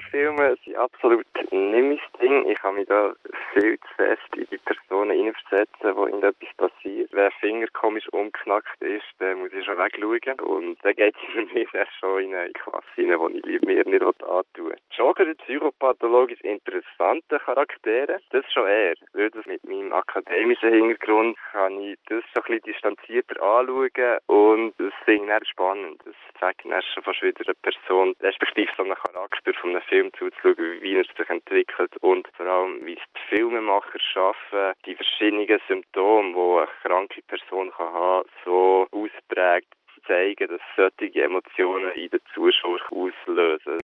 Horrorfilme sind absolut nicht mein Ding. Ich kann mich da viel zu fest in die Personen hineinversetzen, wo ihnen etwas passiert. Wenn ein Finger komisch umknackt ist, dann muss ich schon wegschauen. Und dann geht es für mich dann schon in eine Klasse hinein, die ich mir nicht antun will. Jogger, psychopathologisch interessante Charaktere, das schon eher. Weil das mit meinem akademischen Hintergrund kann ich das schon ein bisschen distanzierter anschauen und das finde ich dann spannend. Das zeigt dann schon fast wieder eine Person, respektive so einen Charakter von einem Film zuzuschauen, wie er sich entwickelt und vor allem, wie es die Filmemacher schaffen, die verschiedenen Symptome, die eine kranke Person kann haben, so ausprägt zu zeigen, dass solche Emotionen in den Zuschauern auslösen.